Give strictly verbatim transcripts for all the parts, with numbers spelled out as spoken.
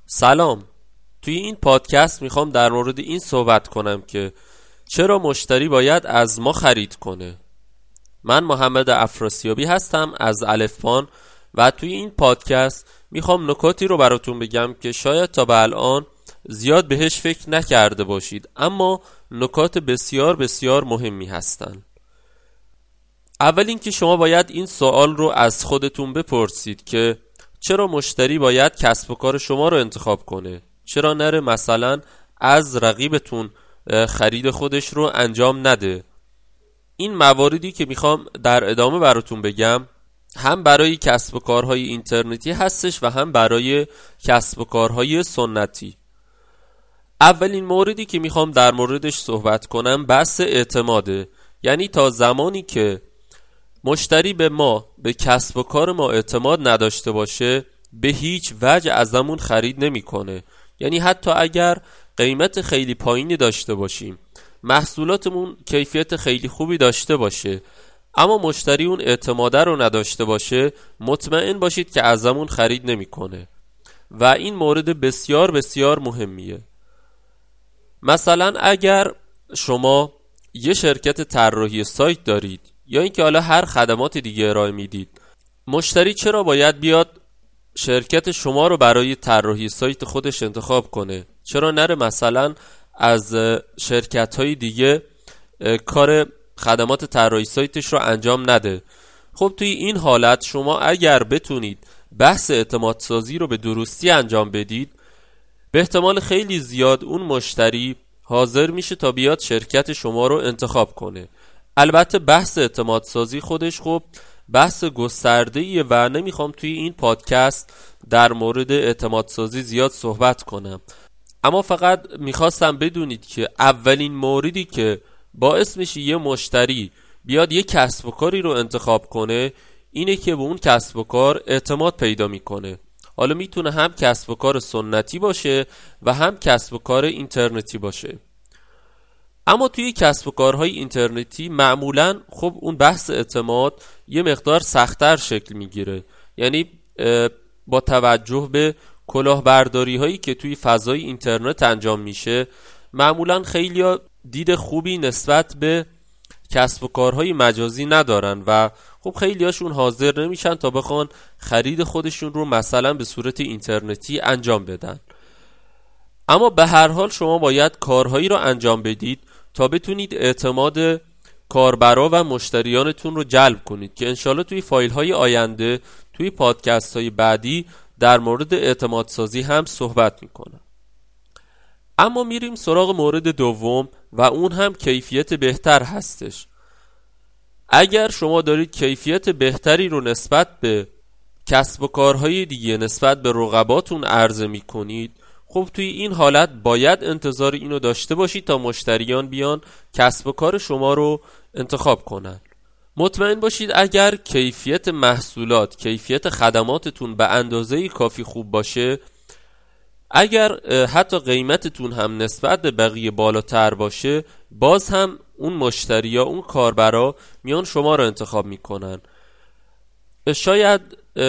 سلام. توی این پادکست میخوام در مورد این صحبت کنم که چرا مشتری باید از ما خرید کنه. من محمد افراسیابی هستم از الفبان و توی این پادکست میخوام نکاتی رو براتون بگم که شاید تا به الان زیاد بهش فکر نکرده باشید، اما نکات بسیار بسیار مهمی هستن. اول اینکه شما باید این سوال رو از خودتون بپرسید که چرا مشتری باید کسب و کار شما رو انتخاب کنه؟ چرا نره مثلا از رقیبتون خرید خودش رو انجام نده؟ این مواردی که میخوام در ادامه براتون بگم هم برای کسب و کارهای اینترنتی هستش و هم برای کسب و کارهای سنتی. اولین موردی که میخوام در موردش صحبت کنم بحث اعتماده. یعنی تا زمانی که مشتری به ما، به کسب و کار ما اعتماد نداشته باشه، به هیچ وجه ازمون خرید نمیکنه. یعنی حتی اگر قیمت خیلی پایینی داشته باشیم، محصولاتمون کیفیت خیلی خوبی داشته باشه، اما مشتری اون اعتماده رو نداشته باشه، مطمئن باشید که ازمون خرید نمیکنه. و این مورد بسیار بسیار مهمیه. مثلا اگر شما یه شرکت طراحی سایت دارید یا اینکه حالا هر خدمات دیگه ارائه میدید، مشتری چرا باید بیاد شرکت شما رو برای طراحی سایت خودش انتخاب کنه؟ چرا نره مثلا از شرکت‌های دیگه کار خدمات طراحی سایتش رو انجام نده؟ خب توی این حالت شما اگر بتونید بحث اعتماد سازی رو به درستی انجام بدید، به احتمال خیلی زیاد اون مشتری حاضر میشه تا بیاد شرکت شما رو انتخاب کنه. البته بحث اعتماد سازی خودش خب بحث گسترده‌ایه و نمیخوام توی این پادکست در مورد اعتماد سازی زیاد صحبت کنم، اما فقط میخواستم بدونید که اولین موردی که باعث میشه یه مشتری بیاد یه کسب و کاری رو انتخاب کنه اینه که به اون کسب و کار اعتماد پیدا میکنه. حالا میتونه هم کسب و کار سنتی باشه و هم کسب و کار اینترنتی باشه. اما توی کسب و کارهای اینترنتی معمولاً خب اون بحث اعتماد یه مقدار سخت‌تر شکل میگیره. یعنی با توجه به کلاهبرداری هایی که توی فضای اینترنت انجام میشه، معمولاً خیلی‌ها دید خوبی نسبت به کسب و کارهای مجازی ندارن و خب خیلی‌هاشون حاضر نمیشن تا بخوان خرید خودشون رو مثلا به صورت اینترنتی انجام بدن. اما به هر حال شما باید کارهایی رو انجام بدید تا بتونید اعتماد کاربرا و مشتریانتون رو جلب کنید که انشالله توی فایل های آینده، توی پادکست های بعدی در مورد اعتماد سازی هم صحبت میکنم. اما میریم سراغ مورد دوم و اون هم کیفیت بهتر هستش. اگر شما دارید کیفیت بهتری رو نسبت به کسب و کارهای دیگه، نسبت به رقباتون عرضه میکنید، خب توی این حالت باید انتظار اینو داشته باشید تا مشتریان بیان کسب و کار شما رو انتخاب کنن. مطمئن باشید اگر کیفیت محصولات، کیفیت خدماتتون به اندازه کافی خوب باشه، اگر حتی قیمتتون هم نسبت به بقیه بالاتر باشه، باز هم اون مشتری یا اون کاربرا میان شما رو انتخاب میکنن. شاید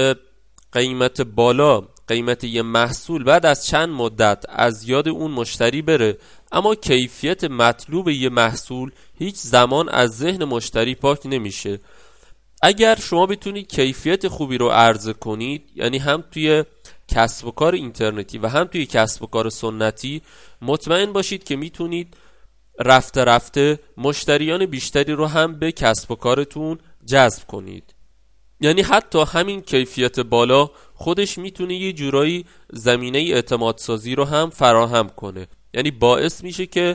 قیمت بالا، قیمت یه محصول بعد از چند مدت از یاد اون مشتری بره، اما کیفیت مطلوب یه محصول هیچ زمان از ذهن مشتری پاک نمیشه. اگر شما بتونید کیفیت خوبی رو عرضه کنید، یعنی هم توی کسب و کار اینترنتی و هم توی کسب و کار سنتی، مطمئن باشید که میتونید رفته رفته مشتریان بیشتری رو هم به کسب و کارتون جذب کنید. یعنی حتی همین کیفیت بالا خودش میتونه یه جورایی زمینه اعتماد سازی رو هم فراهم کنه. یعنی باعث میشه که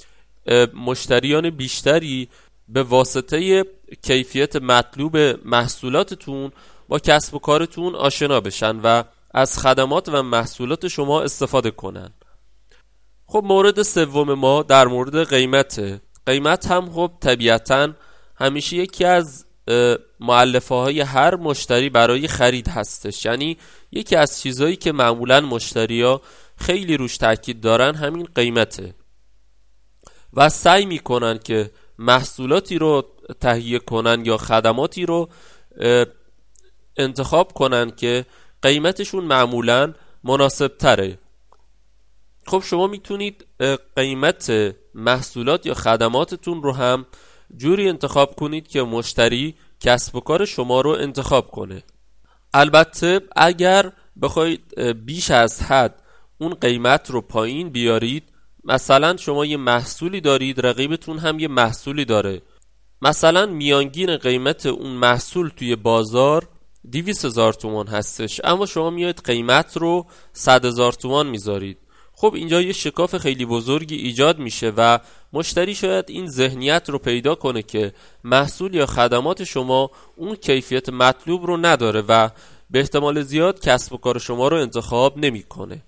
مشتریان بیشتری به واسطه کیفیت مطلوب محصولاتتون با کسب و کارتون آشنا بشن و از خدمات و محصولات شما استفاده کنن. خب مورد سوم ما در مورد قیمته. قیمت هم خب طبیعتاً همیشه یکی از مؤلفه های هر مشتری برای خرید هستش. یعنی یکی از چیزایی که معمولاً مشتریا خیلی روش تاکید دارن همین قیمته و سعی میکنن که محصولاتی رو تهیه کنن یا خدماتی رو انتخاب کنن که قیمتشون معمولاً مناسب تره. خب شما میتونید قیمت محصولات یا خدماتتون رو هم جوری انتخاب کنید که مشتری کسب و کار شما رو انتخاب کنه. البته اگر بخواید بیش از حد اون قیمت رو پایین بیارید، مثلا شما یه محصولی دارید، رقیبتون هم یه محصولی داره، مثلا میانگین قیمت اون محصول توی بازار دویست هزار تومان هستش، اما شما میاید قیمت رو صد هزار تومان میذارید. خب اینجا یه شکاف خیلی بزرگی ایجاد میشه و مشتری شاید این ذهنیت رو پیدا کنه که محصول یا خدمات شما اون کیفیت مطلوب رو نداره و به احتمال زیاد کسب و کار شما رو انتخاب نمیکنه.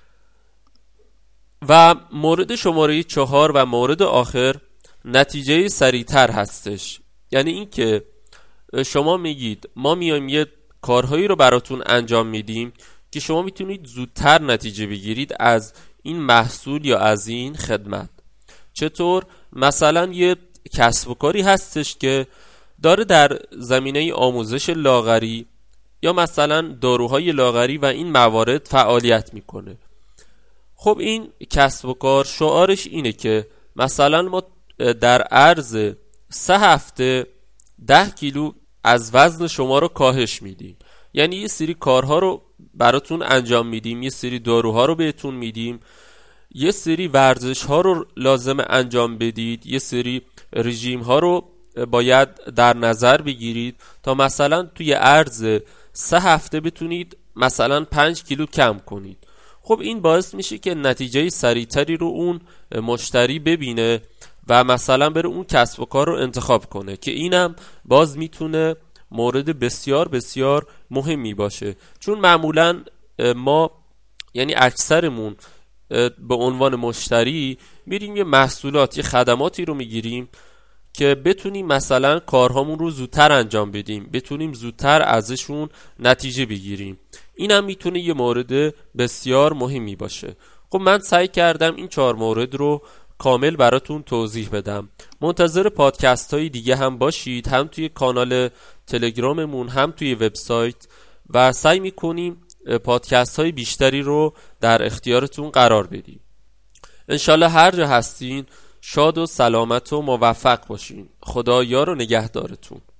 و مورد شماره چهار و مورد آخر نتیجه سریعتر هستش. یعنی این که شما میگید ما میایم یه کارهایی رو براتون انجام میدیم که شما میتونید زودتر نتیجه بگیرید از این محصول یا از این خدمت. چطور؟ مثلا یه کسب و کاری هستش که داره در زمینه آموزش لاغری یا مثلا داروهای لاغری و این موارد فعالیت میکنه. خب این کسب و کار شعارش اینه که مثلا ما در عرض سه هفته ده کیلو از وزن شما رو کاهش میدیم. یعنی یه سری کارها رو براتون انجام میدیم، یه سری داروها رو بهتون میدیم، یه سری ورزش ها رو لازم انجام بدید، یه سری رژیم ها رو باید در نظر بگیرید تا مثلا توی عرض سه هفته بتونید مثلا پنج کیلو کم کنید. خب این باعث میشه که نتیجه سریعتری رو اون مشتری ببینه و مثلا بره اون کسب و کار رو انتخاب کنه که اینم باز میتونه مورد بسیار بسیار مهمی باشه، چون معمولا ما یعنی اکثرمون به عنوان مشتری میریم یه محصولات یه خدماتی رو میگیریم که بتونیم مثلا کارهامون رو زودتر انجام بدیم، بتونیم زودتر ازشون نتیجه بگیریم. اینم میتونه یه مورد بسیار مهمی باشه. خب من سعی کردم این چهار مورد رو کامل براتون توضیح بدم. منتظر پادکست های دیگه هم باشید، هم توی کانال تلگراممون هم توی وبسایت، و سعی میکنیم پادکست های بیشتری رو در اختیارتون قرار بدیم. انشالله هر جا هستین شاد و سلامت و موفق باشین. خدا یار و نگهدارتون.